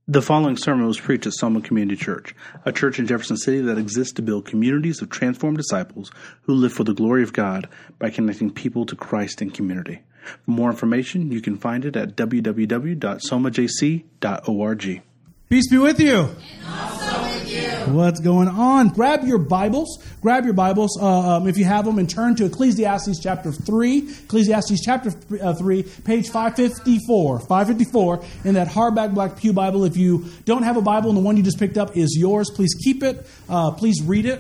The following sermon was preached at Soma Community Church, a church in Jefferson City that exists to build communities of transformed disciples who live for the glory of God by connecting people to Christ in community. For more information, you can find it at www.somajc.org. Peace be with you. And also with you. What's going on? Grab your Bibles. If you have them, and turn to Ecclesiastes chapter 3. Ecclesiastes chapter 3, page 554. 554 in that hardback black pew Bible. If you don't have a Bible and the one you just picked up is yours, please keep it. Please read it.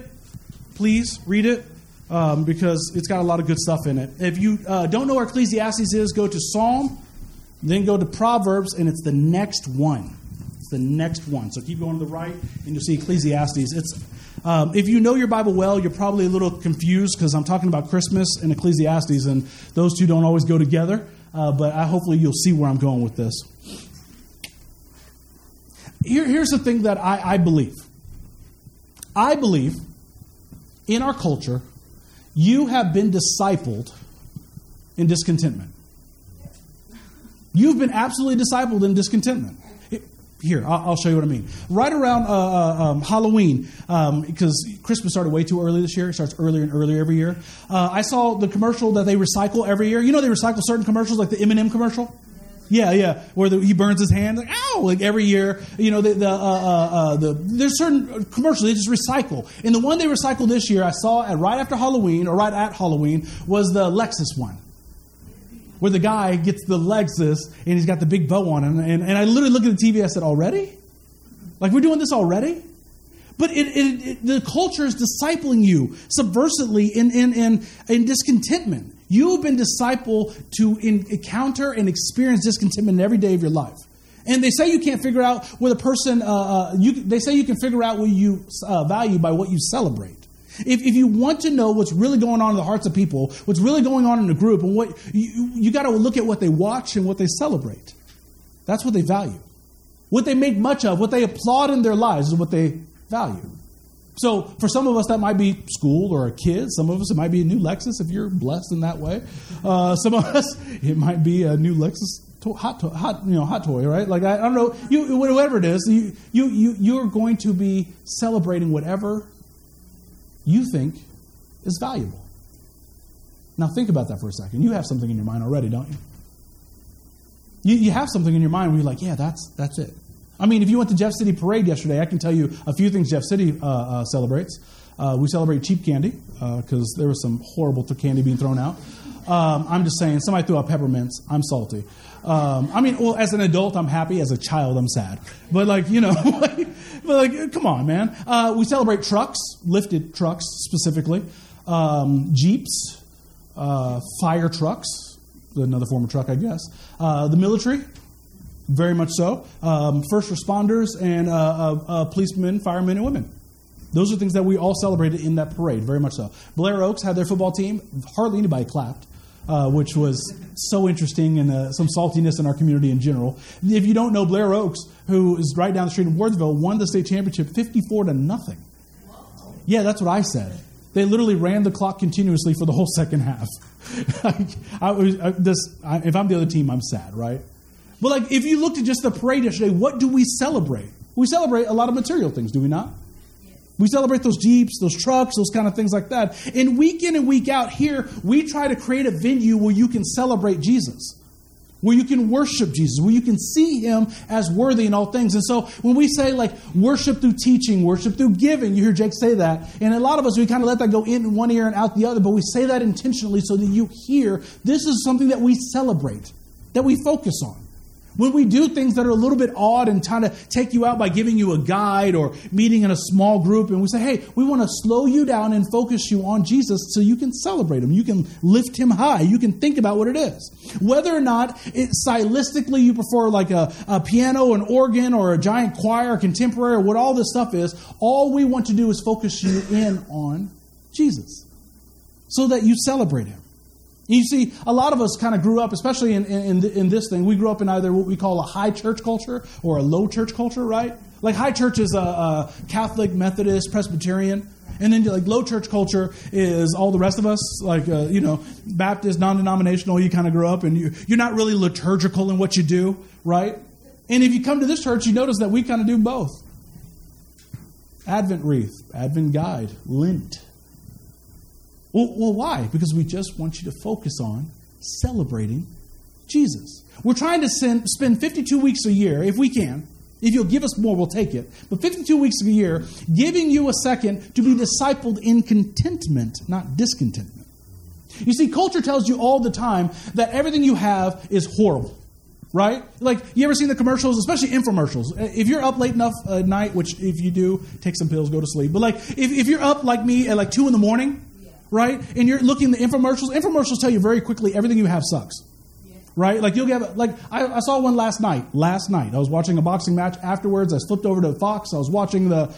Because it's got a lot of good stuff in it. If you don't know where Ecclesiastes is, go to Psalm, then go to Proverbs, and it's the next one. The next one. So keep going to the right, and you'll see Ecclesiastes. If you know your Bible well, you're probably a little confused because I'm talking about Christmas and Ecclesiastes, and those two don't always go together. But hopefully you'll see where I'm going with this. Here's the thing that I believe. I believe in our culture, you have been discipled in discontentment. You've been absolutely discipled in discontentment. Here, I'll show you what I mean. Right around Halloween, because Christmas started way too early this year. It starts earlier and earlier every year. I saw the commercial that they recycle every year. You know they recycle certain commercials, like the M&M commercial? Yeah. Where he burns his hand, like, ow! Like every year, you know, there's certain commercials they just recycle. And the one they recycled this year, I saw right after Halloween, or right at Halloween, was the Lexus one, where the guy gets the Lexus and he's got the big bow on him. And I literally looked at the TV, I said, already? Like, we're doing this already? But the culture is discipling you subversively in discontentment. You have been discipled to encounter and experience discontentment every day of your life. And they say you can't figure out where the person, they say you can figure out what you value by what you celebrate. If you want to know what's really going on in the hearts of people, what's really going on in the group, and what you got to look at what they watch and what they celebrate. That's what they value. What they make much of, what they applaud in their lives is what they value. So for some of us, that might be school or a kid. Some of us, it might be a new Lexus if you're blessed in that way. Some of us, it might be a new Lexus hot toy, right? Like I don't know, whatever it is, you're going to be celebrating whatever you think is valuable. Now think about that for a second. You have something in your mind already, don't you? You have something in your mind where you're like, yeah, that's it. I mean, if you went to Jeff City Parade yesterday, I can tell you a few things Jeff City celebrates. We celebrate cheap candy because there was some horrible candy being thrown out. I'm just saying, somebody threw out peppermints. I'm salty. As an adult, I'm happy. As a child, I'm sad. But come on, man. We celebrate trucks, lifted trucks specifically, Jeeps, fire trucks, another form of truck, I guess. The military, very much so. First responders and policemen, firemen, and women. Those are things that we all celebrated in that parade, very much so. Blair Oaks had their football team. Hardly anybody clapped. Which was so interesting and some saltiness in our community in general. If you don't know, Blair Oaks, who is right down the street in Wardsville, won the state championship 54-0. Yeah, that's what I said. They literally ran the clock continuously for the whole second half. If I'm the other team, I'm sad, right? But if you looked at just the parade yesterday, what do we celebrate? We celebrate a lot of material things, do we not? We celebrate those Jeeps, those trucks, those kind of things like that. And week in and week out here, we try to create a venue where you can celebrate Jesus, where you can worship Jesus, where you can see Him as worthy in all things. And so when we say worship through teaching, worship through giving, you hear Jake say that. And a lot of us, we kind of let that go in one ear and out the other, but we say that intentionally so that you hear this is something that we celebrate, that we focus on. When we do things that are a little bit odd and trying to take you out by giving you a guide or meeting in a small group, and we say, hey, we want to slow you down and focus you on Jesus so you can celebrate Him. You can lift Him high. You can think about what it is. Whether or not stylistically you prefer a piano, an organ, or a giant choir, or contemporary, or what all this stuff is, all we want to do is focus you in on Jesus so that you celebrate Him. You see, a lot of us kind of grew up, especially in this thing, we grew up in either what we call a high church culture or a low church culture, right? Like high church is a Catholic, Methodist, Presbyterian. And then low church culture is all the rest of us, Baptist, non-denominational, you kind of grew up and you're not really liturgical in what you do, right? And if you come to this church, you notice that we kind of do both. Advent wreath, Advent guide, Lent. Well, why? Because we just want you to focus on celebrating Jesus. We're trying to spend 52 weeks a year, if we can. If you'll give us more, we'll take it. But 52 weeks a year, giving you a second to be discipled in contentment, not discontentment. You see, culture tells you all the time that everything you have is horrible. Right? Like, you ever seen the commercials, especially infomercials? If you're up late enough at night, which if you do, take some pills, go to sleep. But like, if you're up like me at like 2 a.m, right? And you're looking at the infomercials tell you very quickly everything you have sucks. Right? Like, you'll get, like, I saw one last night. I was watching a boxing match. Afterwards, I flipped over to Fox. I was watching the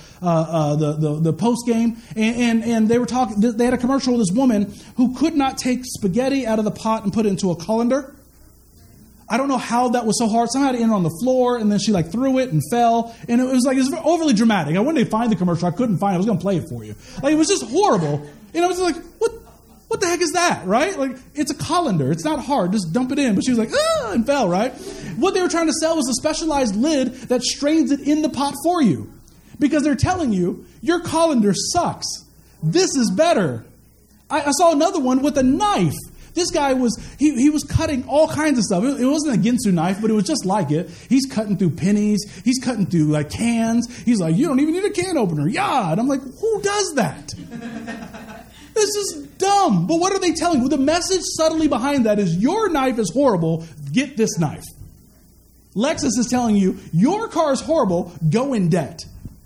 post game, and they were talking. They had a commercial with this woman who could not take spaghetti out of the pot and put it into a colander. I don't know how that was so hard. Somehow it ended on the floor, and then she like threw it and fell. And it was overly dramatic. I wanted to find the commercial. I couldn't find it. I was going to play it for you. Like, it was just horrible. And I was like, what the heck is that, right? Like, it's a colander. It's not hard. Just dump it in. But she was like, and fell, right? What they were trying to sell was a specialized lid that strains it in the pot for you. Because they're telling you, your colander sucks. This is better. I saw another one with a knife. This guy was cutting all kinds of stuff. It wasn't a Ginsu knife, but it was just like it. He's cutting through pennies. He's cutting through like cans. He's like, you don't even need a can opener. Yeah. And I'm like, who does that? This is dumb. But what are they telling you? The message subtly behind that is your knife is horrible. Get this knife. Lexus is telling you your car is horrible. Go in debt.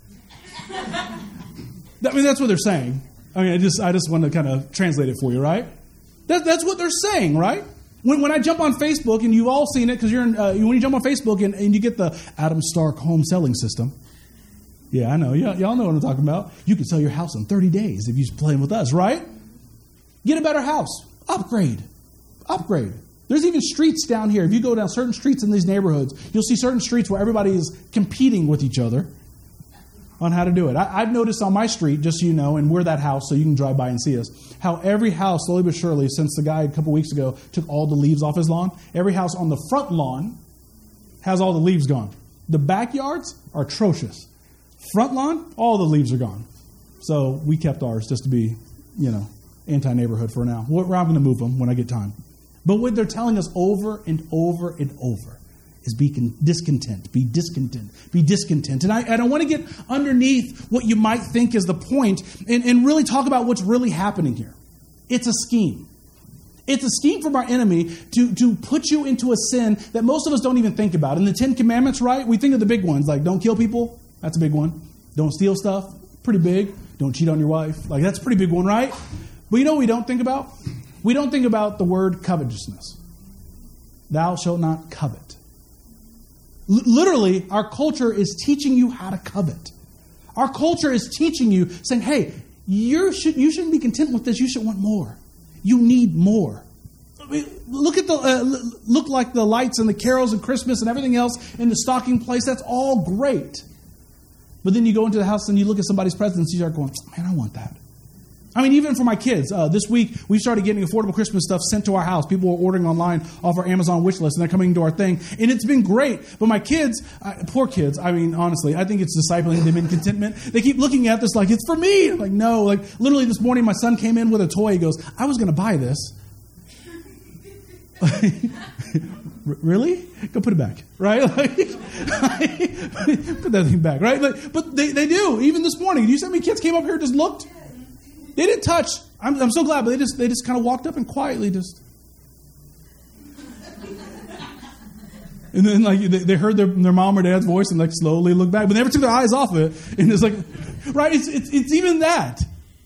I mean, that's what they're saying. I mean, I just want to kind of translate it for you, right? That's what they're saying, right? When I jump on Facebook, and you've all seen it, because when you jump on Facebook and you get the Adam Stark home selling system. Yeah, I know. Y'all know what I'm talking about. You can sell your house in 30 days if you play with us, right? Get a better house. Upgrade. There's even streets down here. If you go down certain streets in these neighborhoods, you'll see certain streets where everybody is competing with each other on how to do it. I've noticed on my street, just so you know, and we're that house, so you can drive by and see us, how every house, slowly but surely, since the guy a couple weeks ago took all the leaves off his lawn, every house on the front lawn has all the leaves gone. The backyards are atrocious. Front lawn, all the leaves are gone. So we kept ours just to be, anti-neighborhood for now. I'm going to move them when I get time. But what they're telling us over and over and over is be discontent. And I don't want to get underneath what you might think is the point and really talk about what's really happening here. It's a scheme. It's a scheme from our enemy to put you into a sin that most of us don't even think about. In the 10 Commandments, right, we think of the big ones, like don't kill people. That's a big one. Don't steal stuff. Pretty big. Don't cheat on your wife. Like, that's a pretty big one, right? But you know what we don't think about? We don't think about the word covetousness. Thou shalt not covet. Literally, our culture is teaching you how to covet. Our culture is teaching you, saying, hey, you shouldn't be content with this. You should want more. You need more. I mean, look like the lights and the carols and Christmas and everything else in the stocking place. That's all great. But then you go into the house and you look at somebody's presents and you start going, man, I want that. I mean, even for my kids, this week we started getting affordable Christmas stuff sent to our house. People were ordering online off our Amazon wish list, and they're coming to our thing. And it's been great. But my kids, poor kids, I mean, honestly, I think it's discipling them in contentment. They keep looking at this like, it's for me. I'm like, no. Like, literally this morning, my son came in with a toy. He goes, I was going to buy this. Really? Go put it back, right? Like, put that thing back, right? Like, but they do. Even this morning, do you see how many kids came up here and just looked? They didn't touch. I'm so glad, but they just kind of walked up and quietly just. And then like they heard their mom or dad's voice and like slowly looked back, but they never took their eyes off of it. And it's like, right? It's even that.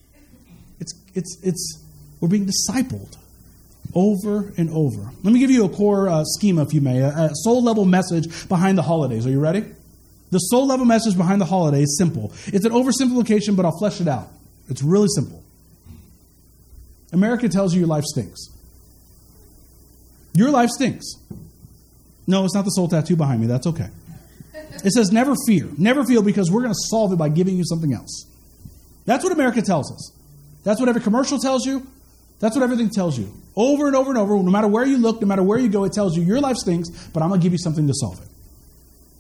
It's we're being discipled over and over. Let me give you a core schema, if you may, a soul level message behind the holidays. Are you ready? The soul level message behind the holidays is simple. It's an oversimplification, but I'll flesh it out. It's really simple. America tells you your life stinks. Your life stinks. No, it's not the soul tattoo behind me. That's okay. It says never fear. Never feel, because we're going to solve it by giving you something else. That's what America tells us. That's what every commercial tells you. That's what everything tells you. Over and over and over, no matter where you look, no matter where you go, it tells you your life stinks, but I'm going to give you something to solve it.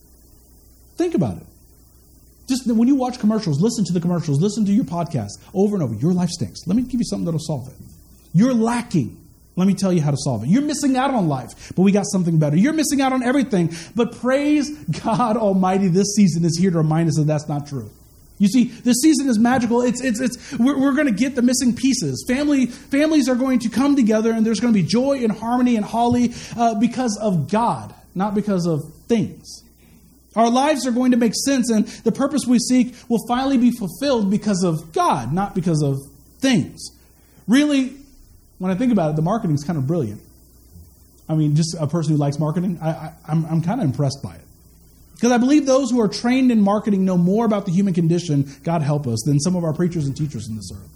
Think about it. Just when you watch commercials, listen to the commercials, listen to your podcast over and over. Your life stinks. Let me give you something that'll solve it. You're lacking. Let me tell you how to solve it. You're missing out on life, but we got something better. You're missing out on everything, but praise God Almighty, this season is here to remind us that that's not true. You see, this season is magical. We're going to get the missing pieces. Families are going to come together, and there's going to be joy and harmony and holly because of God, not because of things. Our lives are going to make sense, and the purpose we seek will finally be fulfilled because of God, not because of things. Really, when I think about it, the marketing is kind of brilliant. I mean, just a person who likes marketing, I'm kind of impressed by it. Because I believe those who are trained in marketing know more about the human condition, God help us, than some of our preachers and teachers in this earth.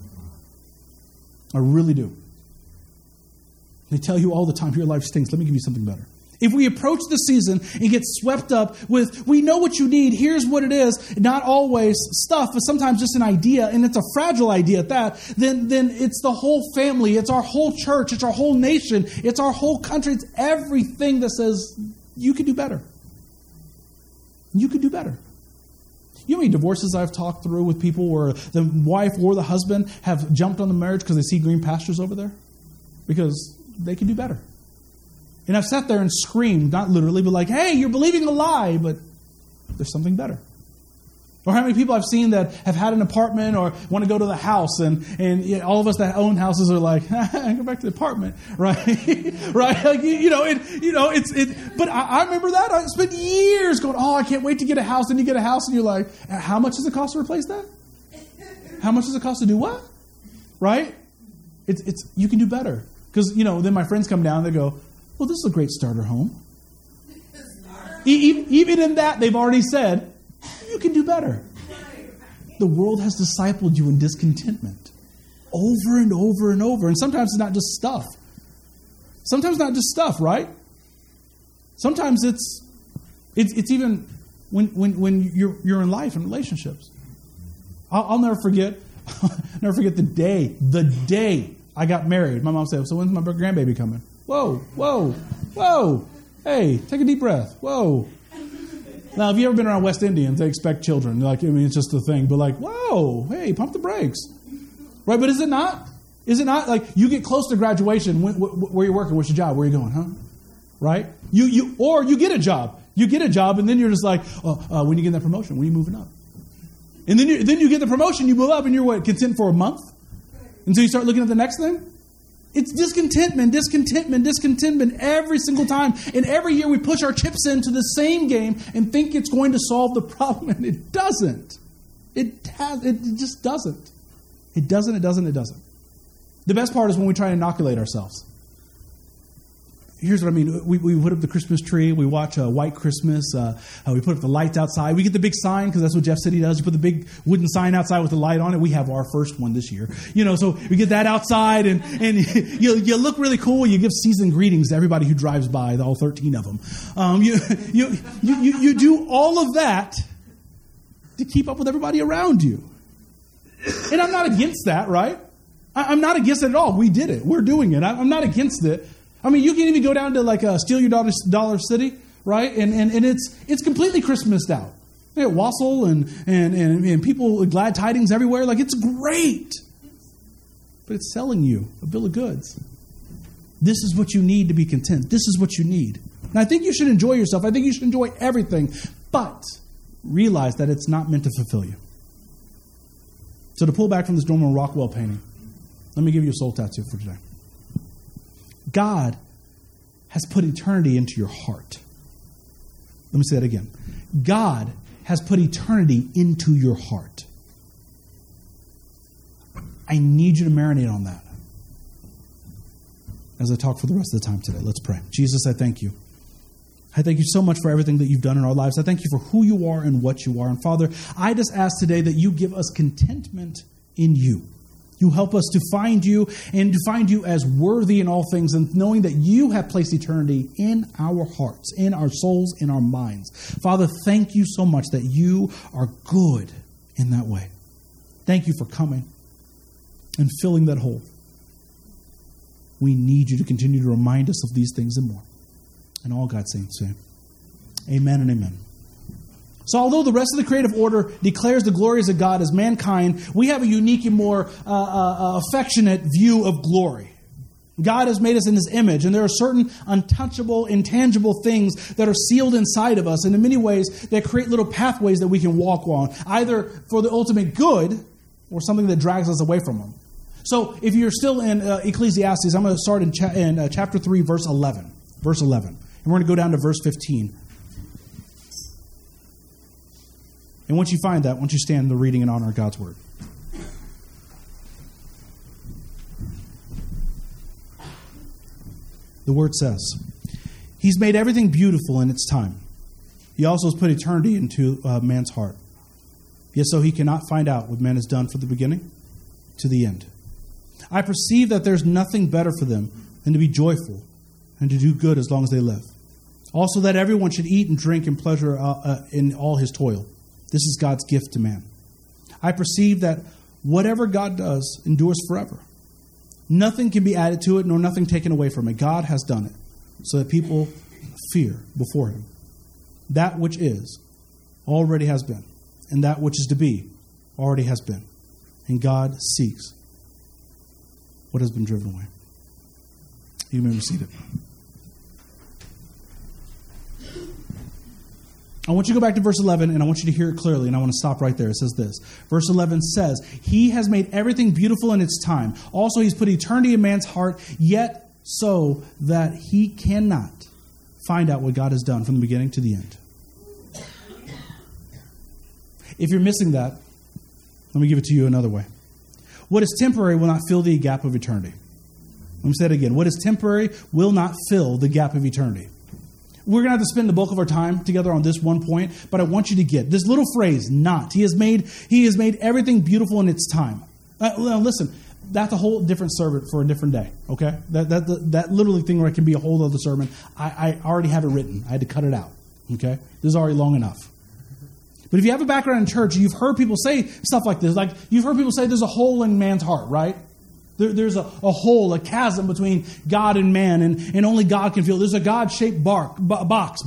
I really do. They tell you all the time, your life stinks. Let me give you something better. If we approach the season and get swept up with, we know what you need, here's what it is, not always stuff, but sometimes just an idea, and it's a fragile idea at that, then it's the whole family, it's our whole church, it's our whole nation, it's our whole country, it's everything that says, you could do better. You could do better. You know how many divorces I've talked through with people where the wife or the husband have jumped on the marriage because they see green pastures over there? Because they could do better. And I've sat there and screamed, not literally, but like, hey, you're believing a lie, but there's something better. Or how many people I've seen that have had an apartment or want to go to the house, and all of us that own houses are like, go back to the apartment, right? Right? Like, but I remember that. I spent years going, I can't wait to get a house. Then you get a house and you're like, how much does it cost to replace that? How much does it cost to do what? Right? It's you can do better. Because, then my friends come down and they go, well, this is a great starter home. Even in that, they've already said, you can do better. The world has discipled you in discontentment over and over and over. And sometimes it's not just stuff. Sometimes not just stuff, right? Sometimes it's even when you're in life and relationships. I'll never forget the day I got married. My mom said, so when's my grandbaby coming? Whoa. Hey, take a deep breath. Whoa. Now, if you've ever been around West Indians, they expect children. It's just a thing. But whoa, hey, pump the brakes. Right, but is it not? Is it not? Like, you get close to graduation, where you're working, what's your job? Where are you going, huh? Right? Or you get a job. You get a job, and then you're just like, when you get that promotion, when are you moving up? And then you get the promotion, you move up, and you're content for a month? Until you start looking at the next thing? It's discontentment every single time. And every year we push our chips into the same game and think it's going to solve the problem, and it doesn't. It just doesn't. It doesn't. The best part is when we try to inoculate ourselves. Here's what I mean. We put up the Christmas tree. We watch White Christmas. We put up the lights outside. We get the big sign because that's what Jeff City does. You put the big wooden sign outside with the light on it. We have our first one this year. So we get that outside, and you look really cool. You give seasoned greetings to everybody who drives by, all 13 of them. You do all of that to keep up with everybody around you. And I'm not against that, right? I'm not against it at all. We did it. We're doing it. I'm not against it. I mean, you can even go down to Steal Your Dollar City, right? And it's completely Christmased out. They got wassail and people with glad tidings everywhere. It's great. But it's selling you a bill of goods. This is what you need to be content. This is what you need. And I think you should enjoy yourself. I think you should enjoy everything. But realize that it's not meant to fulfill you. So to pull back from this Norman Rockwell painting, let me give you a soul tattoo for today. God has put eternity into your heart. Let me say that again. God has put eternity into your heart. I need you to marinate on that as I talk for the rest of the time today. Let's pray. Jesus, I thank you. I thank you so much for everything that you've done in our lives. I thank you for who you are and what you are. And Father, I just ask today that you give us contentment in you. You help us to find you and to find you as worthy in all things, and knowing that you have placed eternity in our hearts, in our souls, in our minds. Father, thank you so much that you are good in that way. Thank you for coming and filling that hole. We need you to continue to remind us of these things and more. And all God's saints say, amen and amen. So although the rest of the creative order declares the glories of God as mankind, we have a unique and more affectionate view of glory. God has made us in His image, and there are certain untouchable, intangible things that are sealed inside of us, and in many ways that create little pathways that we can walk on, either for the ultimate good or something that drags us away from Him. So if you're still in Ecclesiastes, I'm going to start in chapter 3, verse 11. Verse 11. And we're going to go down to verse 15. And once you find that, once you stand in the reading and honor of God's word. The word says, He's made everything beautiful in its time. He also has put eternity into man's heart. Yet so he cannot find out what man has done from the beginning to the end. I perceive that there's nothing better for them than to be joyful and to do good as long as they live. Also that everyone should eat and drink in pleasure in all his toil. This is God's gift to man. I perceive that whatever God does endures forever. Nothing can be added to it, nor nothing taken away from it. God has done it, so that people fear before Him. That which is already has been, and that which is to be already has been. And God seeks what has been driven away. You may be seated. I want you to go back to verse 11, and I want you to hear it clearly, and I want to stop right there. It says this. Verse 11 says, He has made everything beautiful in its time. Also, He's put eternity in man's heart, yet so that he cannot find out what God has done from the beginning to the end. If you're missing that, let me give it to you another way. What is temporary will not fill the gap of eternity. Let me say it again. What is temporary will not fill the gap of eternity. We're going to have to spend the bulk of our time together on this one point, but I want you to get this little phrase, not. He has made everything beautiful in its time. Listen, that's a whole different sermon for a different day, okay? That literally thing where it can be a whole other sermon. I already have it written. I had to cut it out, okay? This is already long enough. But if you have a background in church, you've heard people say stuff like this. Like, you've heard people say there's a hole in man's heart, right? There's a hole, a chasm between God and man, and only God can feel. There's a God-shaped box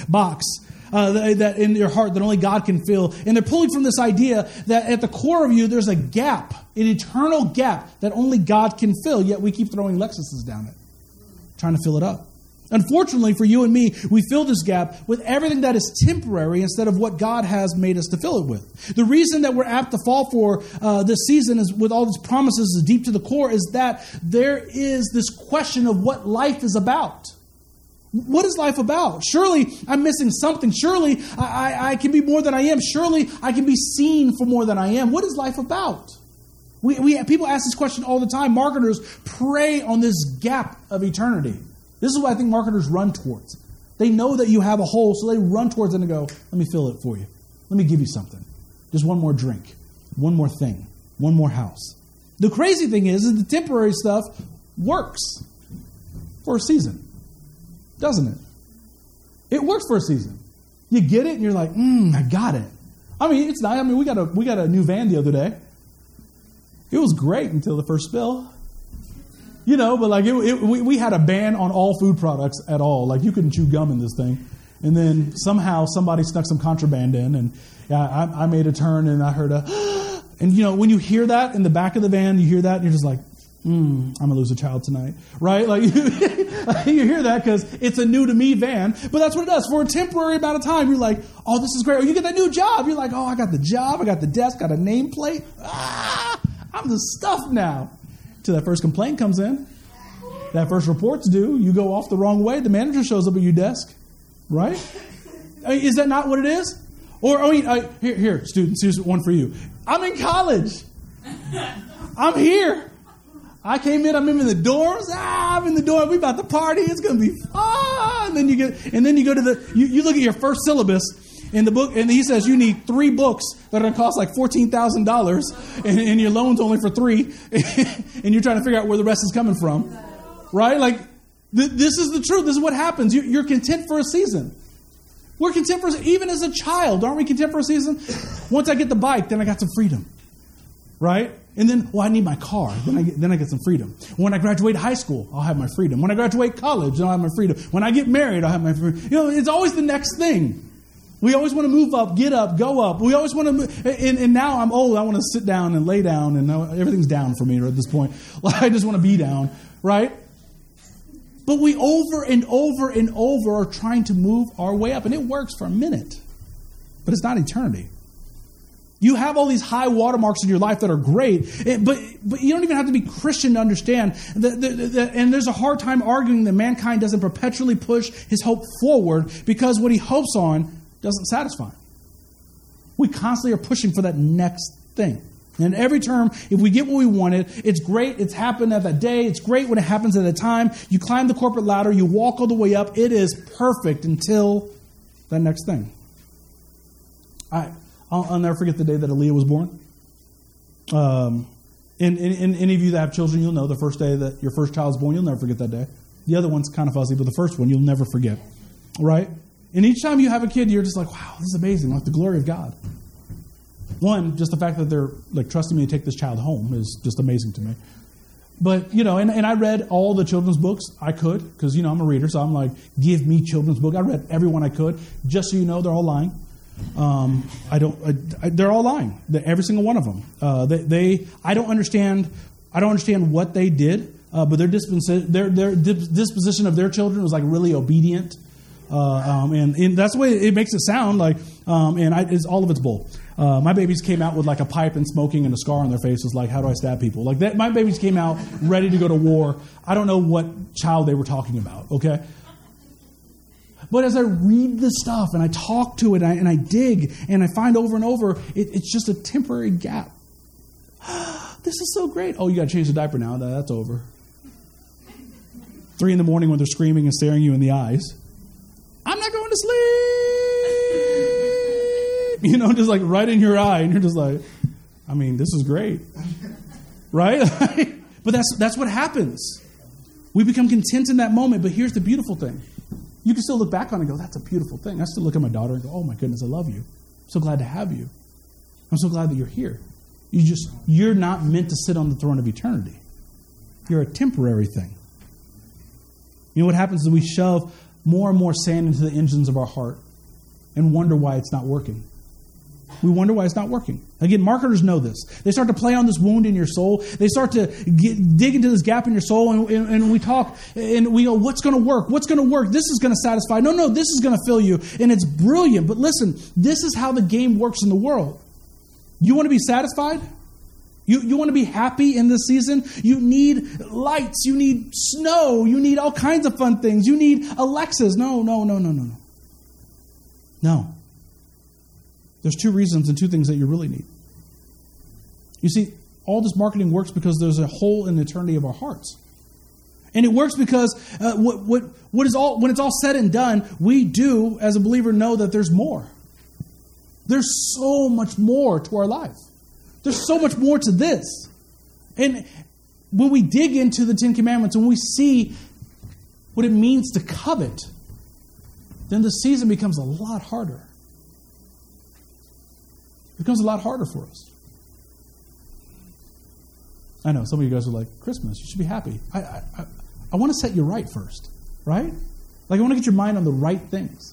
that in your heart that only God can fill. And they're pulling from this idea that at the core of you, there's a gap, an eternal gap that only God can fill, yet we keep throwing Lexuses down it, trying to fill it up. Unfortunately for you and me, we fill this gap with everything that is temporary instead of what God has made us to fill it with. The reason that we're apt to fall for this season is with all these promises deep to the core is that there is this question of what life is about. What is life about? Surely I'm missing something. Surely I can be more than I am. Surely I can be seen for more than I am. What is life about? People ask this question all the time. Marketers prey on this gap of eternity. This is what I think marketers run towards. They know that you have a hole, so they run towards it and go, let me fill it for you. Let me give you something. Just one more drink, one more thing, one more house. The crazy thing is the temporary stuff works for a season, doesn't it? It works for a season. You get it and you're like, I got it. I mean, it's not. I mean, we got a new van the other day. It was great until the first spill. You know, but like we had a ban on all food products at all. Like you couldn't chew gum in this thing. And then somehow somebody snuck some contraband in, and I made a turn and I heard and you know, when you hear that in the back of the van, you hear that and you're just like, I'm going to lose a child tonight, right? Like you hear that because it's a new to me van, but that's what it does. For a temporary amount of time, you're like, oh, this is great. Or you get that new job. You're like, oh, I got the job. I got the desk, got a nameplate. I'm the stuff now. Till that first complaint comes in, that first report's due, you go off the wrong way, the manager shows up at your desk, right? I mean, is that not what it is? Or, I mean, here, students, here's one for you. I'm in college. I'm here. I came in, I'm in the dorms. I'm in the dorm. We about to party. It's going to be fun. And then you go to you look at your first syllabus in the book, and he says you need 3 books that are going to cost like $14,000, and your loan's only for 3, and you're trying to figure out where the rest is coming from, right? Like, this is the truth. This is what happens. You're content for a season. We're content for a season. Even as a child, aren't we content for a season? Once I get the bike, then I got some freedom, right? And then, I need my car. Then I get some freedom. When I graduate high school, I'll have my freedom. When I graduate college, I'll have my freedom. When I get married, I'll have my freedom. You know, it's always the next thing. We always want to move up, get up, go up. We always want to move. And now I'm old. I want to sit down and lay down, and everything's down for me at this point. Like, I just want to be down, right? But we over and over and over are trying to move our way up, and it works for a minute, but it's not eternity. You have all these high watermarks in your life that are great, but you don't even have to be Christian to understand. And there's a hard time arguing that mankind doesn't perpetually push his hope forward because what he hopes on doesn't satisfy. We constantly are pushing for that next thing. And every term, if we get what we wanted, it's great. It's happened at that day. It's great when it happens at a time. You climb the corporate ladder. You walk all the way up. It is perfect until that next thing. I'll never forget the day that Aaliyah was born. And any of you that have children, you'll know the first day that your first child is born, you'll never forget that day. The other one's kind of fuzzy, but the first one you'll never forget. Right? And each time you have a kid, you're just like, wow, this is amazing. Like the glory of God. One, just the fact that they're like trusting me to take this child home is just amazing to me. But, and I read all the children's books I could, because, I'm a reader, so I'm like, give me children's book. I read every one I could. Just so you know, they're all lying. They're all lying. Every single one of them. I don't understand what they did, but their disposition of their children was like really obedient. And that's the way it makes it sound like, it's all of it's bull. My babies came out with like a pipe and smoking and a scar on their faces. Like, how do I stab people? Like that. My babies came out ready to go to war. I don't know what child they were talking about. Okay. But as I read this stuff and I talk to it and I dig and I find over and over, it's just a temporary gap. This is so great. Oh, you got to change the diaper now. That's over. 3 a.m. when they're screaming and staring you in the eyes. I'm not going to sleep. Just like right in your eye. And you're just like, this is great. Right? But that's what happens. We become content in that moment. But here's the beautiful thing. You can still look back on it and go, that's a beautiful thing. I still look at my daughter and go, oh my goodness, I love you. I'm so glad to have you. I'm so glad that you're here. You're not meant to sit on the throne of eternity. You're a temporary thing. You know what happens is we shove more and more sand into the engines of our heart and wonder why it's not working. We wonder why it's not working. Again, marketers know this. They start to play on this wound in your soul. They start to dig into this gap in your soul, and we talk, and we go, what's going to work? What's going to work? This is going to satisfy. No, this is going to fill you, and it's brilliant. But listen, this is how the game works in the world. You want to be satisfied? You want to be happy in this season? You need lights. You need snow. You need all kinds of fun things. You need Alexas. No. No. There's 2 reasons and 2 things that you really need. You see, all this marketing works because there's a hole in the eternity of our hearts. And it works because when it's all said and done, we do, as a believer, know that there's more. There's so much more to our life. There's so much more to this. And when we dig into the 10 Commandments and we see what it means to covet, then the season becomes a lot harder. It becomes a lot harder for us. I know, some of you guys are like, Christmas, you should be happy. I want to set you right first, right? Like, I want to get your mind on the right things.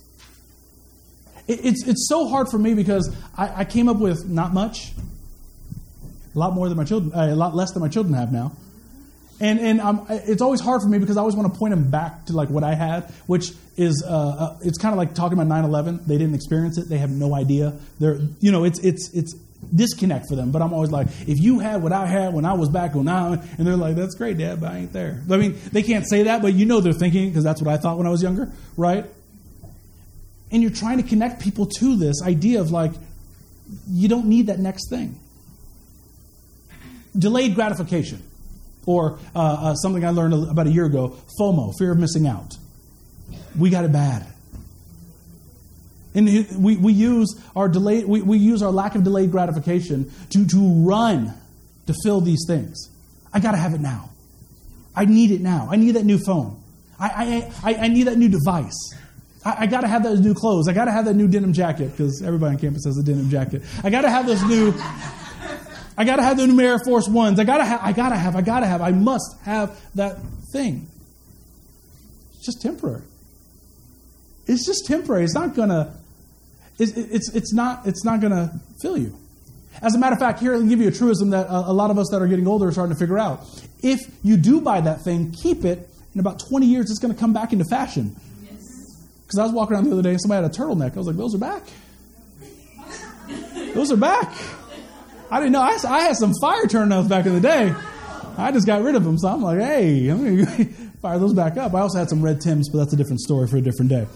It's so hard for me because I came up with not much, a lot more than my children, a lot less than my children have now. And it's always hard for me because I always want to point them back to like what I had, which is it's kind of like talking about 9/11. They didn't experience it; they have no idea. It's disconnect for them. But I'm always like, if you had what I had when I was back on now, and they're like, that's great, Dad, but I ain't there. I mean, they can't say that, but they're thinking because that's what I thought when I was younger, right? And you're trying to connect people to this idea of like, you don't need that next thing. Delayed gratification. Or something I learned about a year ago, FOMO, fear of missing out. We got it bad. And we use our lack of delayed gratification to run to fill these things. I got to have it now. I need it now. I need that new phone. I need that new device. I got to have those new clothes. I got to have that new denim jacket because everybody on campus has a denim jacket. I got to have those new... I got to have the new Air Force Ones. I must have that thing. It's just temporary. It's just temporary. It's not going to... It's not going to fill you. As a matter of fact, here I'll give you a truism that a lot of us that are getting older are starting to figure out. If you do buy that thing, keep it. In about 20 years, it's going to come back into fashion. Because I was walking around the other day and somebody had a turtleneck. I was like, those are back. Those are back. I didn't know. I had some fire turtlenecks back in the day. I just got rid of them. So I'm like, hey, I'm going to fire those back up. I also had some red Tims, but that's a different story for a different day.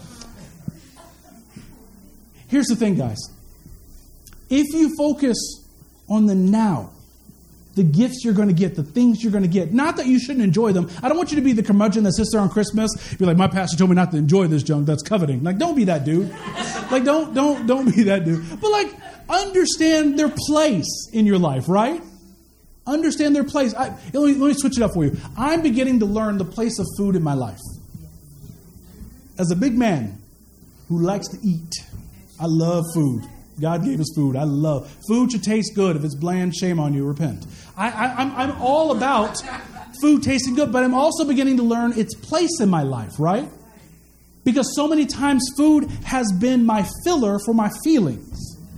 Here's the thing, guys. If you focus on the now, the gifts you're going to get, the things you're going to get, not that you shouldn't enjoy them. I don't want you to be the curmudgeon that sits there on Christmas. Be like, my pastor told me not to enjoy this junk. That's coveting. Like, don't be that dude. Like, don't be that dude. But like, understand their place in your life, right? Understand their place. Let me switch it up for you. I'm beginning to learn the place of food in my life. As a big man who likes to eat, I love food. God gave us food. I love food. Should taste good. If it's bland, shame on you. Repent. I'm all about food tasting good, but I'm also beginning to learn its place in my life, right? Because so many times food has been my filler for my feelings.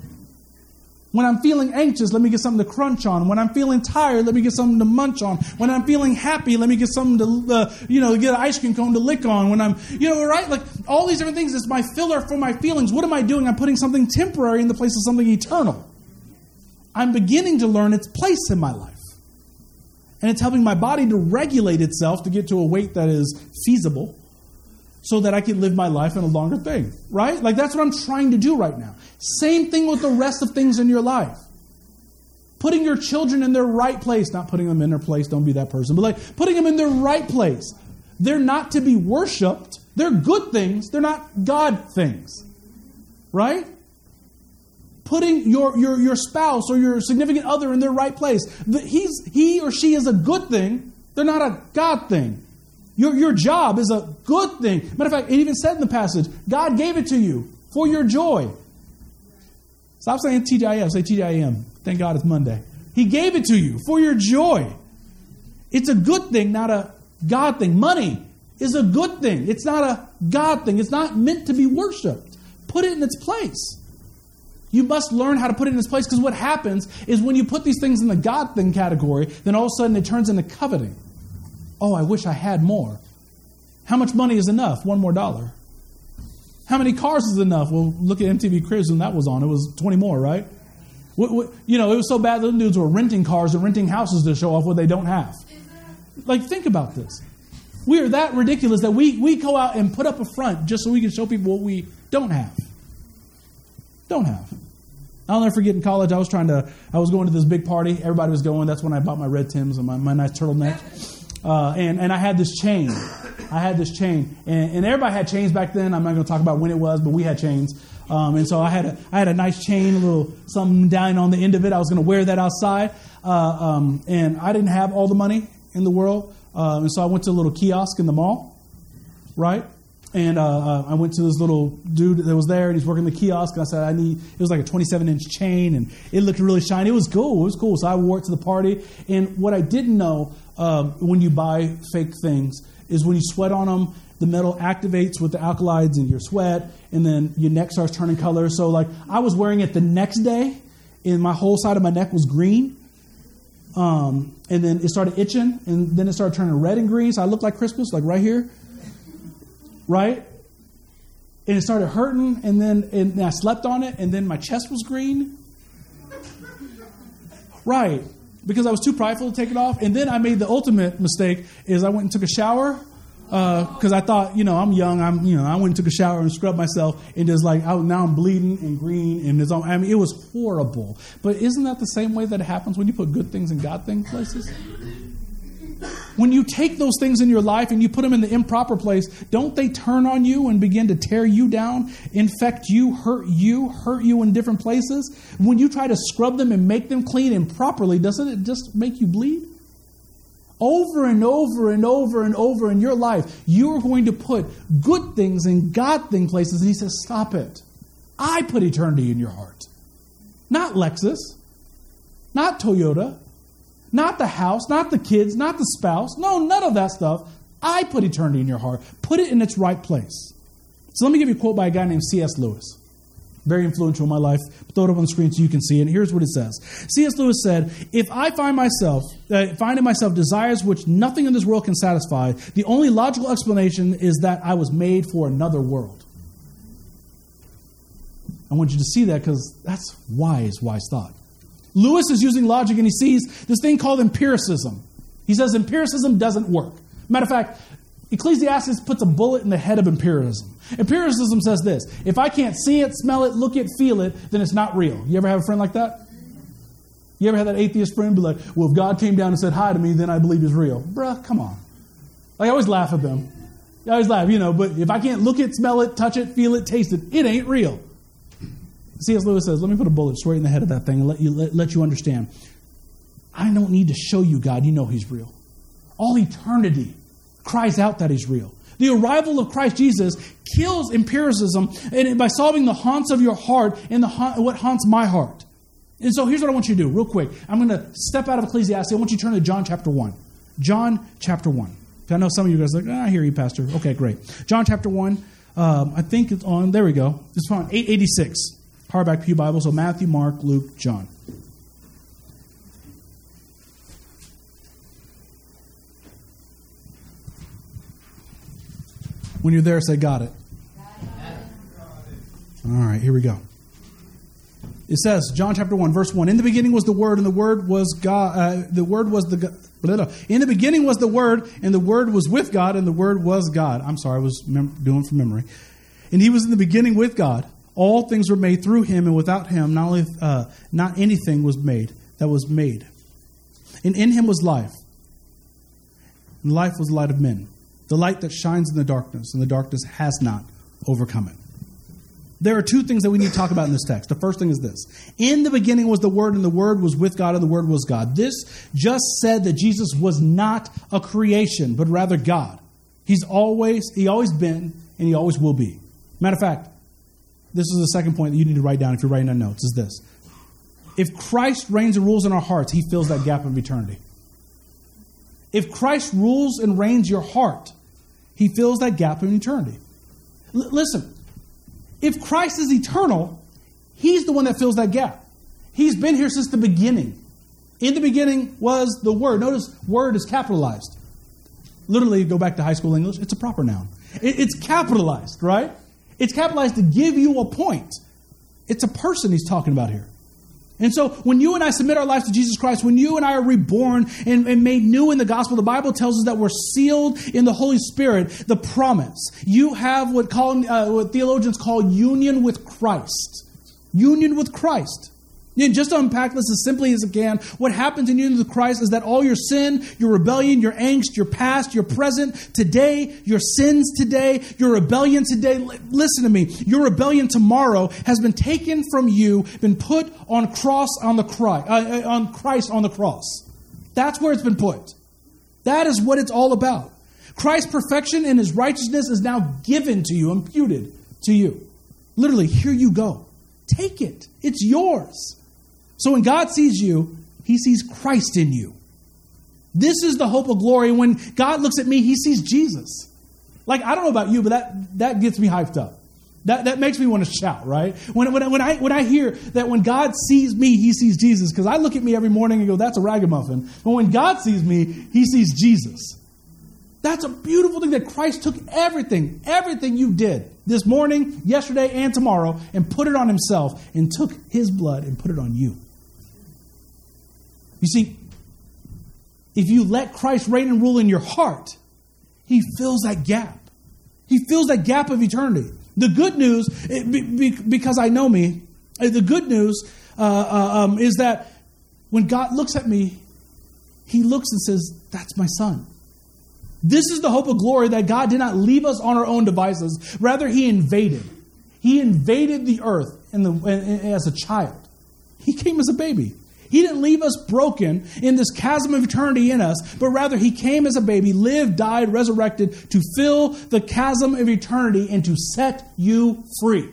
When I'm feeling anxious, let me get something to crunch on. When I'm feeling tired, let me get something to munch on. When I'm feeling happy, let me get something to, get an ice cream cone to lick on. When I'm, right? Like all these different things is my filler for my feelings. What am I doing? I'm putting something temporary in the place of something eternal. I'm beginning to learn its place in my life. And it's helping my body to regulate itself to get to a weight that is feasible so that I can live my life in a longer thing, right? Like that's what I'm trying to do right now. Same thing with the rest of things in your life. Putting your children in their right place, not putting them in their place, don't be that person, but like putting them in their right place. They're not to be worshipped. They're good things. They're not God things, right? Putting your spouse or your significant other in their right place. He or she is a good thing. They're not a God thing. Your job is a good thing. Matter of fact, it even said in the passage, God gave it to you for your joy. Stop saying TGIF, say TGIM. Thank God it's Monday. He gave it to you for your joy. It's a good thing, not a God thing. Money is a good thing. It's not a God thing. It's not meant to be worshipped. Put it in its place. You must learn how to put it in its place because what happens is when you put these things in the God thing category, then all of a sudden it turns into coveting. Oh, I wish I had more. How much money is enough? $1 more. How many cars is enough? Well, look at MTV Cribs when that was on. It was 20 more, right? It was so bad those dudes were renting cars and renting houses to show off what they don't have. Like, think about this. We are that ridiculous that we go out and put up a front just so we can show people what we don't have. Don't have. I'll never forget in college, I was going to this big party. Everybody was going. That's when I bought my red Tims and my nice turtleneck. And I had this chain. And everybody had chains back then. I'm not going to talk about when it was, but we had chains. And so I had a nice chain, a little something down on the end of it. I was going to wear that outside. And I didn't have all the money in the world. And so I went to a little kiosk in the mall, right? And I went to this little dude that was there, and he's working the kiosk. And I said, it was like a 27-inch chain, and it looked really shiny. It was cool. So I wore it to the party. And what I didn't know when you buy fake things is when you sweat on them, the metal activates with the alkaloids in your sweat, and then your neck starts turning color. So like I was wearing it the next day, and my whole side of my neck was green. And then it started itching, and then it started turning red and green. So I looked like Christmas, like right here. Right? And it started hurting, and then I slept on it, and then my chest was green. Right. Because I was too prideful to take it off. And then I made the ultimate mistake is I went and took a shower because I thought, I'm young. I went and took a shower and scrubbed myself, and just like now I'm bleeding and green, and it was horrible. But isn't that the same way that it happens when you put good things in God thing places? When you take those things in your life and you put them in the improper place, don't they turn on you and begin to tear you down, infect you, hurt you in different places? When you try to scrub them and make them clean and properly, doesn't it just make you bleed? Over and over and over and over in your life, you are going to put good things in God thing places. And he says, stop it. I put eternity in your heart. Not Lexus. Not Toyota. Not the house, not the kids, not the spouse. No, none of that stuff. I put eternity in your heart. Put it in its right place. So let me give you a quote by a guy named C.S. Lewis. Very influential in my life. Throw it up on the screen so you can see it. Here's what it says. C.S. Lewis said, if I find in myself desires which nothing in this world can satisfy, the only logical explanation is that I was made for another world. I want you to see that because that's wise thought. Lewis is using logic and he sees this thing called empiricism. He says empiricism doesn't work. Matter of fact, Ecclesiastes puts a bullet in the head of empiricism. Empiricism says this: if I can't see it, smell it, look it, feel it, then it's not real. You ever have a friend like that? You ever had that atheist friend be like, well, if God came down and said hi to me, then I believe he's real. Bruh, come on. I always laugh at them. I always laugh, but if I can't look it, smell it, touch it, feel it, taste it, it ain't real. C.S. Lewis says, let me put a bullet straight in the head of that thing and let you understand. I don't need to show you God. You know he's real. All eternity cries out that he's real. The arrival of Christ Jesus kills empiricism and by solving the haunts of your heart and what haunts my heart. And so here's what I want you to do real quick. I'm going to step out of Ecclesiastes. I want you to turn to John chapter 1. John chapter 1. I know some of you guys are like, I hear you, Pastor. Okay, great. John chapter 1. I think it's on, there we go. It's on 886. Hardback Pew Bible. So Matthew, Mark, Luke, John. When you're there, say, got it. All right, here we go. It says, John chapter 1, verse 1, in the beginning was the Word, and the Word was God. The Word was in the beginning was the Word, and the Word was with God, and the Word was God. I'm sorry, I was doing from memory. And he was in the beginning with God. All things were made through him, and without him, not anything was made that was made. And in him was life, and life was the light of men. The light that shines in the darkness, and the darkness has not overcome it. There are two things that we need to talk about in this text. The first thing is this. In the beginning was the Word, and the Word was with God, and the Word was God. This just said that Jesus was not a creation, but rather God. He always been, and he always will be. Matter of fact, this is the second point that you need to write down if you're writing down notes, is this. If Christ reigns and rules in our hearts, he fills that gap of eternity. If Christ rules and reigns your heart, he fills that gap in eternity. Listen, if Christ is eternal, he's the one that fills that gap. He's been here since the beginning. In the beginning was the Word. Notice, Word is capitalized. Literally, go back to high school English, it's a proper noun. It's capitalized, right? It's capitalized to give you a point. It's a person he's talking about here. And so when you and I submit our lives to Jesus Christ, when you and I are reborn and made new in the gospel, the Bible tells us that we're sealed in the Holy Spirit, the promise. You have what theologians call union with Christ. Union with Christ. And just to unpack this as simply as I can, what happens in union with Christ is that all your sin, your rebellion, your angst, your past, your present, today, your sins today, your rebellion today, listen to me, your rebellion tomorrow has been taken from you, been put on Christ on the cross. That's where it's been put. That is what it's all about. Christ's perfection and his righteousness is now given to you, imputed to you. Literally, here you go. Take it. It's yours. So when God sees you, he sees Christ in you. This is the hope of glory. When God looks at me, he sees Jesus. Like, I don't know about you, but that gets me hyped up. That makes me want to shout, right? When I hear that when God sees me, he sees Jesus, because I look at me every morning and go, that's a ragamuffin. But when God sees me, he sees Jesus. That's a beautiful thing that Christ took everything you did this morning, yesterday, and tomorrow, and put it on himself, and took his blood and put it on you. You see, if you let Christ reign and rule in your heart, he fills that gap. He fills that gap of eternity. The good news, because I know me, the good news is that when God looks at me, he looks and says, that's my son. This is the hope of glory, that God did not leave us on our own devices. Rather, he invaded. He invaded the earth as a child. He came as a baby. He didn't leave us broken in this chasm of eternity in us, but rather he came as a baby, lived, died, resurrected to fill the chasm of eternity and to set you free.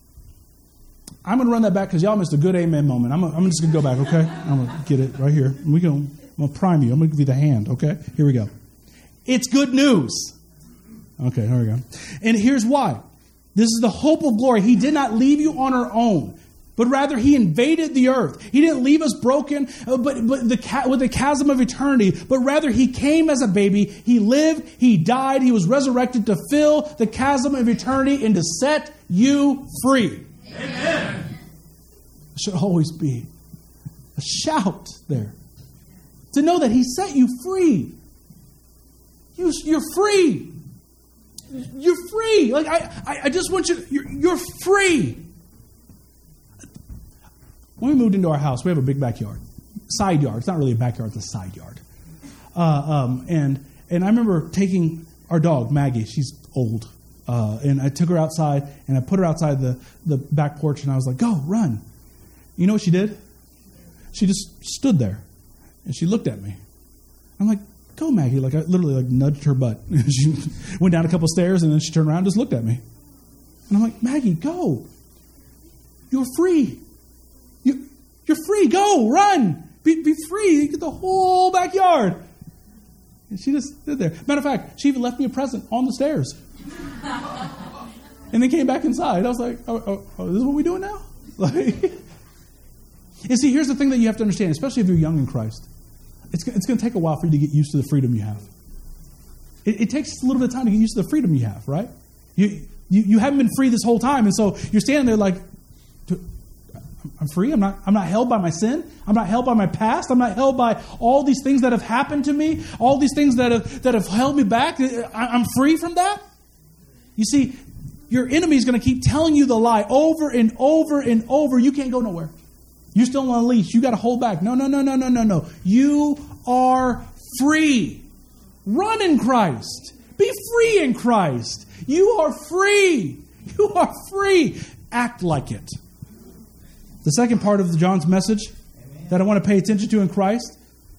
I'm going to run that back because y'all missed a good amen moment. I'm just going to go back, okay? I'm going to get it right here. I'm going to prime you. I'm going to give you the hand, okay? Here we go. It's good news. Okay, here we go. And here's why. This is the hope of glory. He did not leave you on our own, but rather He invaded the earth. He didn't leave us broken with the chasm of eternity, but rather He came as a baby. He lived, He died, He was resurrected to fill the chasm of eternity and to set you free. Amen. There should always be a shout there to know that He set you free. You're free. You're free. Like I just want you. You're free. When we moved into our house, we have a big backyard, side yard. It's not really a backyard; it's a side yard. And I remember taking our dog Maggie. She's old, and I took her outside and I put her outside the back porch, and I was like, "Go, run!" You know what she did? She just stood there, and she looked at me. I'm like, "Go, Maggie!" Like I literally nudged her butt. She went down a couple stairs, and then she turned around and just looked at me. And I'm like, "Maggie, go! You're free. You're free. Go, run, be free. You get the whole backyard." And she just stood there. Matter of fact, she even left me a present on the stairs, and then came back inside. I was like, "Oh, this is what we're doing now?" And see, here's the thing that you have to understand, especially if you're young in Christ. It's going to take a while for you to get used to the freedom you have. It takes a little bit of time to get used to the freedom you have, right? You haven't been free this whole time, and so you're standing there like, I'm free. I'm not held by my sin. I'm not held by my past. I'm not held by all these things that have happened to me. All these things that have held me back. I'm free from that. You see, your enemy is going to keep telling you the lie over and over and over. You can't go nowhere. You're still on a leash. You got to hold back. No. You are free. Run in Christ. Be free in Christ. You are free. You are free. Act like it. The second part of John's message that I want to pay attention to in Christ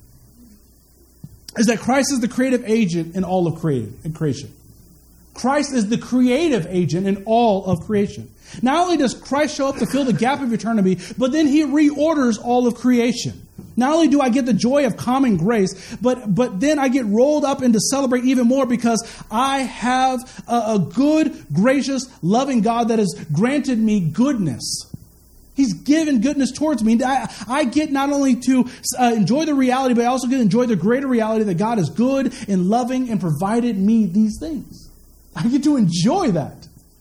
is that Christ is the creative agent in all of creation. Christ is the creative agent in all of creation. Not only does Christ show up to fill the gap of eternity, but then He reorders all of creation. Not only do I get the joy of common grace, but then I get rolled up and to celebrate even more because I have a good, gracious, loving God that has granted me goodness. He's given goodness towards me. I get not only to enjoy the reality, but I also get to enjoy the greater reality that God is good and loving and provided me these things. I get to enjoy that.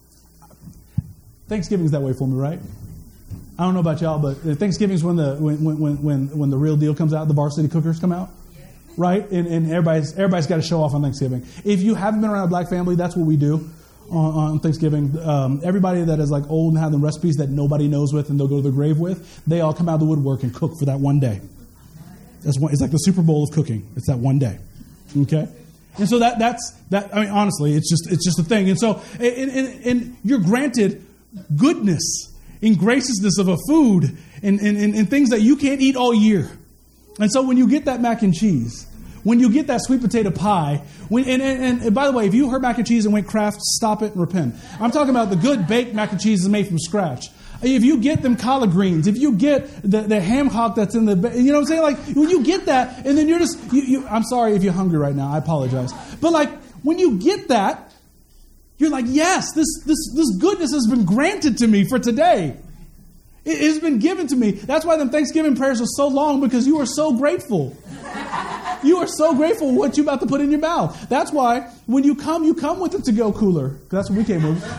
Thanksgiving is that way for me, right? I don't know about y'all, but Thanksgiving is when the real deal comes out, the Varsity Cookers come out, right? And everybody's got to show off on Thanksgiving. If you haven't been around a black family, that's what we do on Thanksgiving. Everybody that is like old and have the recipes that nobody knows with and they'll go to their grave with, they all come out of the woodwork and cook for that one day. It's like the Super Bowl of cooking. It's that one day, okay? And so that's I mean, honestly, it's just a thing. And so, and you're granted goodness and graciousness of a food and things that you can't eat all year. And so when you get that mac and cheese, when you get that sweet potato pie, and by the way, if you heard mac and cheese and went Kraft, stop it and repent. I'm talking about the good baked mac and cheese is made from scratch. If you get them collard greens, if you get the ham hock that's in the, you know what I'm saying? Like when you get that, and then you're just, I'm sorry if you're hungry right now. I apologize. But like when you get that, you're like, yes, this goodness has been granted to me for today. It has been given to me. That's why them Thanksgiving prayers are so long, because you are so grateful. You are so grateful for what you're about to put in your mouth. That's why when you come with a to-go cooler. That's what we came with.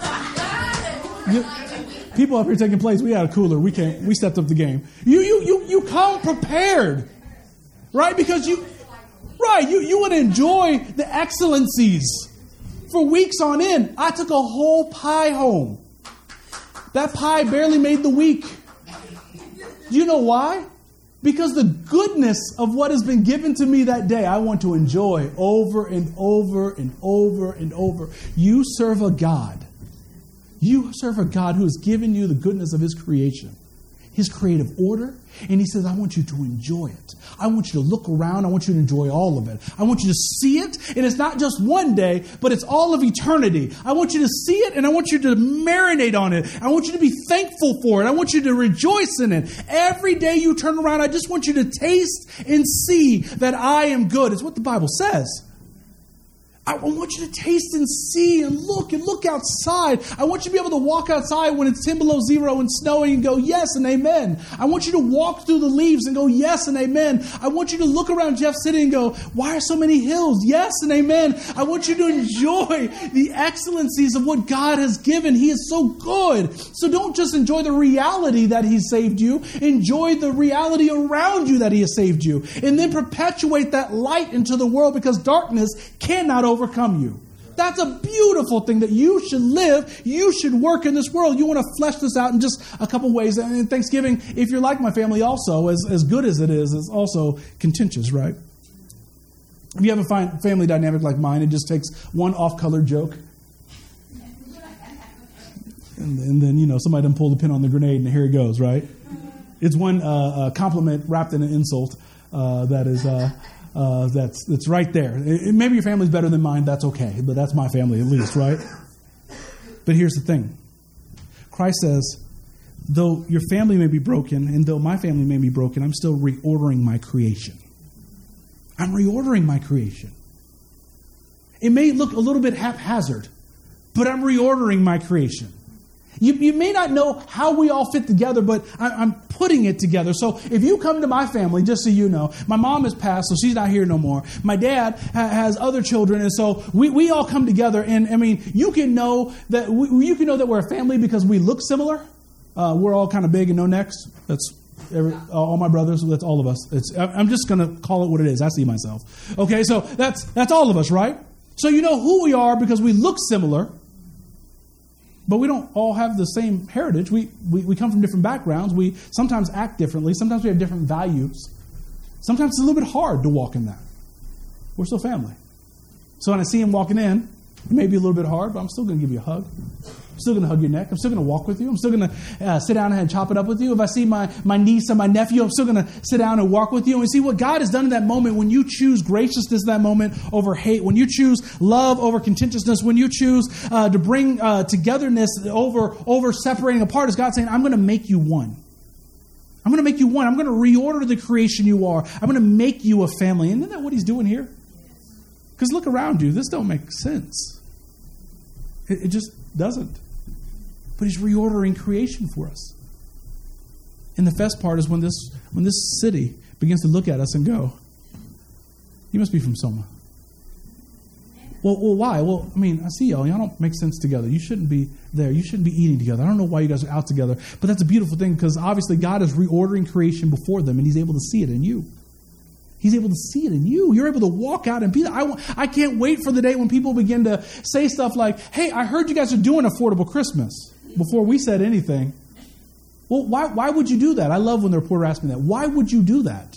People up here taking plates. We had a cooler. We stepped up the game. You come prepared, right? Because you want to enjoy the excellencies for weeks on end. I took a whole pie home. That pie barely made the week. Do you know why? Because the goodness of what has been given to me that day, I want to enjoy over and over and over and over. You serve a God. You serve a God who has given you the goodness of His creation, His creative order, and He says, I want you to enjoy it. I want you to look around. I want you to enjoy all of it. I want you to see it, and it's not just one day, but it's all of eternity. I want you to see it, and I want you to marinate on it. I want you to be thankful for it. I want you to rejoice in it. Every day you turn around, I just want you to taste and see that I am good. It's what the Bible says. I want you to taste and see and look outside. I want you to be able to walk outside when it's 10 below zero and snowing and go, yes and amen. I want you to walk through the leaves and go, yes and amen. I want you to look around Jeff City and go, why are so many hills? Yes and amen. I want you to enjoy the excellencies of what God has given. He is so good. So don't just enjoy the reality that He saved you. Enjoy the reality around you that He has saved you. And then perpetuate that light into the world, because darkness cannot overcome you. That's a beautiful thing that you should live. You should work in this world. You want to flesh this out in just a couple ways. And Thanksgiving, if you're like my family also, as good as it is, it's also contentious, right? If you have a family dynamic like mine, it just takes one off-color joke. And then, somebody done pull the pin on the grenade and here it goes, right? It's one compliment wrapped in an insult that's right there. Maybe your family's better than mine. That's okay. But that's my family at least, right? But here's the thing. Christ says, though your family may be broken and though my family may be broken, I'm still reordering my creation. I'm reordering my creation. It may look a little bit haphazard, but I'm reordering my creation. You may not know how we all fit together, but I'm putting it together. So if you come to my family, just so you know, my mom has passed, so she's not here no more. My dad has other children, and so we all come together. And you can know that we're a family because we look similar. We're all kind of big and no necks. That's all my brothers. That's all of us. I'm just going to call it what it is. I see myself. Okay, so that's all of us, right? So you know who we are because we look similar. But we don't all have the same heritage. We come from different backgrounds. We sometimes act differently. Sometimes we have different values. Sometimes it's a little bit hard to walk in that. We're still family. So when I see him walking in, it may be a little bit hard, but I'm still going to give you a hug. I'm still going to hug your neck. I'm still going to walk with you. I'm still going to sit down and chop it up with you. If I see my niece or my nephew, I'm still going to sit down and walk with you. And we see what God has done in that moment when you choose graciousness in that moment over hate, when you choose love over contentiousness, when you choose to bring togetherness over separating apart, is God saying, I'm going to make you one. I'm going to make you one. I'm going to reorder the creation you are. I'm going to make you a family. And isn't that what He's doing here? Because look around you. This don't make sense. It just doesn't. But He's reordering creation for us. And the best part is when this city begins to look at us and go, you must be from Soma. Well, why? Well, I see y'all. Y'all don't make sense together. You shouldn't be there. You shouldn't be eating together. I don't know why you guys are out together. But that's a beautiful thing because obviously God is reordering creation before them and He's able to see it in you. He's able to see it in you. You're able to walk out and be there. I can't wait for the day when people begin to say stuff like, hey, I heard you guys are doing affordable Christmas, before we said anything. Well, why would you do that? I love when the reporter asks me that. Why would you do that?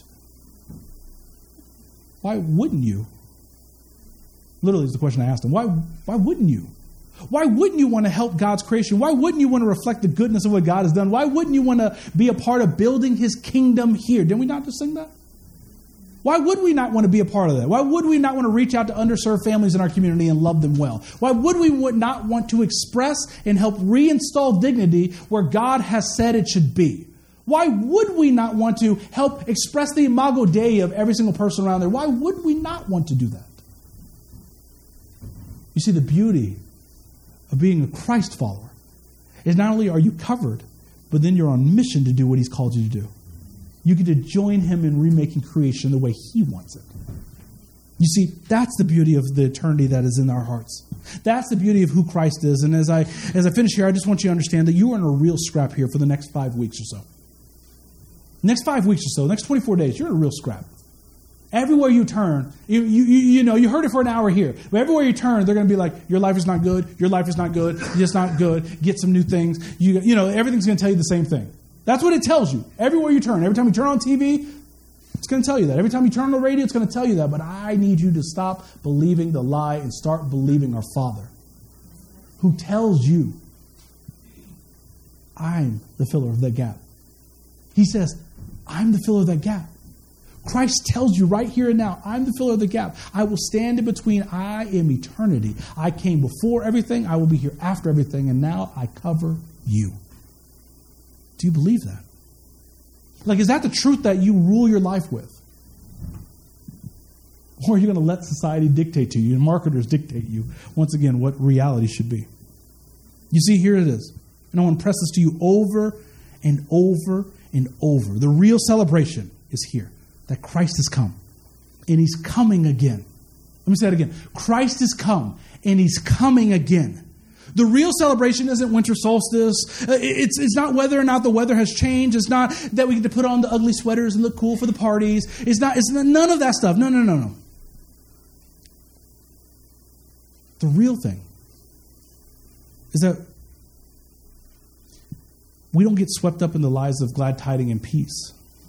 Why wouldn't you? Literally is the question I asked him. Why wouldn't you? Why wouldn't you want to help God's creation? Why wouldn't you want to reflect the goodness of what God has done? Why wouldn't you want to be a part of building His kingdom here? Didn't we not just sing that? Why would we not want to be a part of that? Why would we not want to reach out to underserved families in our community and love them well? Why would we not want to express and help reinstall dignity where God has said it should be? Why would we not want to help express the imago Dei of every single person around there? Why would we not want to do that? You see, the beauty of being a Christ follower is not only are you covered, but then you're on mission to do what He's called you to do. You get to join Him in remaking creation the way He wants it. You see, that's the beauty of the eternity that is in our hearts. That's the beauty of who Christ is. And as I finish here, I just want you to understand that you are in a real scrap here for the next 5 weeks or so. Next 5 weeks or so, next 24 days, you're in a real scrap. Everywhere you turn, you heard it for an hour here, but everywhere you turn, they're going to be like, your life is not good, your life is not good, it's not good, get some new things. Everything's going to tell you the same thing. That's what it tells you. Everywhere you turn, every time you turn on TV, it's going to tell you that. Every time you turn on the radio, it's going to tell you that. But I need you to stop believing the lie and start believing our Father, who tells you, I'm the filler of that gap. He says, I'm the filler of that gap. Christ tells you right here and now, I'm the filler of the gap. I will stand in between. I am eternity. I came before everything. I will be here after everything. And now I cover you. Do you believe that? Like, is that the truth that you rule your life with? Or are you going to let society dictate to you and marketers dictate you, once again, what reality should be? You see, here it is. And I want to press this to you over and over and over. The real celebration is here, that Christ has come, and he's coming again. Let me say it again. Christ has come, and he's coming again. The real celebration isn't winter solstice. It's not whether or not the weather has changed. It's not that we get to put on the ugly sweaters and look cool for the parties. It's none of that stuff. No. The real thing is that we don't get swept up in the lies of glad tiding and peace.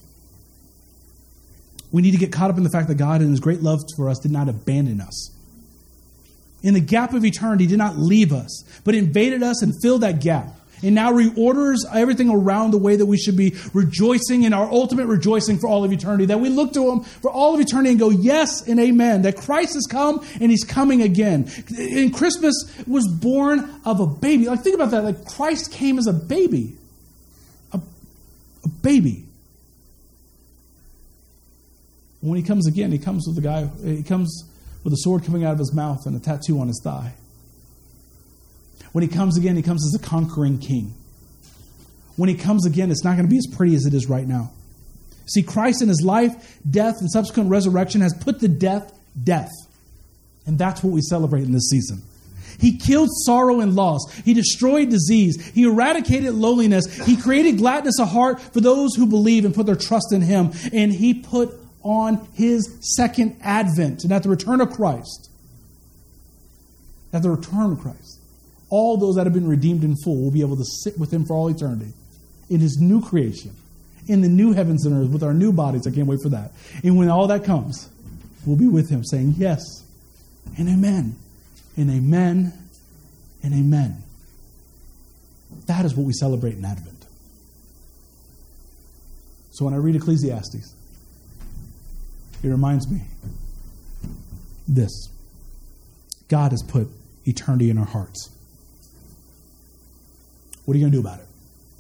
We need to get caught up in the fact that God, in his great love for us, did not abandon us. In the gap of eternity, did not leave us, but invaded us and filled that gap. And now reorders everything around the way that we should be rejoicing in our ultimate rejoicing for all of eternity. That we look to him for all of eternity and go, yes and amen. That Christ has come and he's coming again. And Christmas was born of a baby. Like, think about that. Like, Christ came as a baby. A baby. When he comes again, he comes with with a sword coming out of his mouth and a tattoo on his thigh. When he comes again, he comes as a conquering king. When he comes again, it's not going to be as pretty as it is right now. See, Christ in his life, death, and subsequent resurrection has put to death. And that's what we celebrate in this season. He killed sorrow and loss. He destroyed disease. He eradicated loneliness. He created gladness of heart for those who believe and put their trust in him. And he put on his second advent. And at the return of Christ, all those that have been redeemed in full will be able to sit with him for all eternity in his new creation, in the new heavens and earth with our new bodies. I can't wait for that. And when all that comes, we'll be with him saying yes and amen and amen and amen. That is what we celebrate in Advent. So when I read Ecclesiastes, it reminds me this. God has put eternity in our hearts. What are you going to do about it?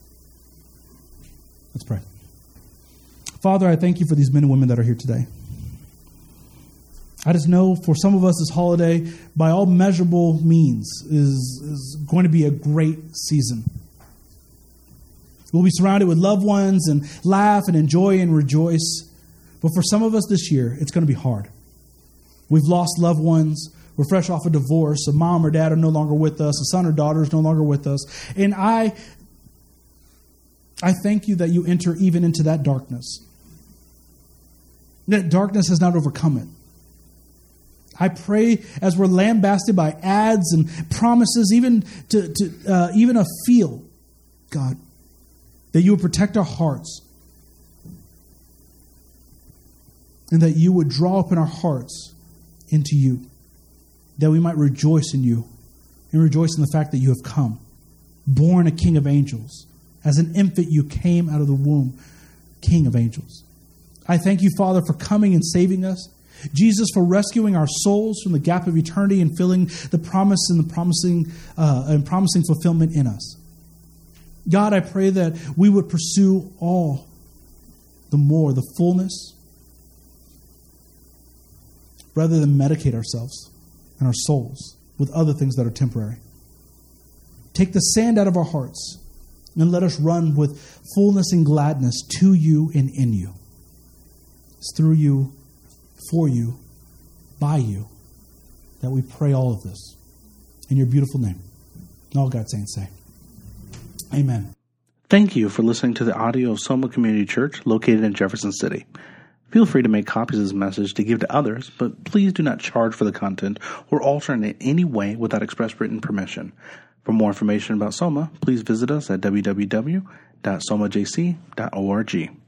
Let's pray. Father, I thank you for these men and women that are here today. I just know for some of us this holiday, by all measurable means, is going to be a great season. We'll be surrounded with loved ones and laugh and enjoy and rejoice. But for some of us this year, it's going to be hard. We've lost loved ones. We're fresh off a divorce. A mom or dad are no longer with us. A son or daughter is no longer with us. And I thank you that you enter even into that darkness. That darkness has not overcome it. I pray as we're lambasted by ads and promises, even a feel, God, that you would protect our hearts. And that you would draw up in our hearts into you. That we might rejoice in you and rejoice in the fact that you have come, born a King of angels. As an infant, you came out of the womb, King of angels. I thank you, Father, for coming and saving us. Jesus, for rescuing our souls from the gap of eternity and filling the promise and the promising fulfillment in us. God, I pray that we would pursue all the more the fullness rather than medicate ourselves and our souls with other things that are temporary. Take the sand out of our hearts and let us run with fullness and gladness to you and in you. It's through you, for you, by you, that we pray all of this. In your beautiful name. And all God's saints say, amen. Thank you for listening to the audio of Soma Community Church located in Jefferson City. Feel free to make copies of this message to give to others, but please do not charge for the content or alter it in any way without express written permission. For more information about Soma, please visit us at www.somajc.org.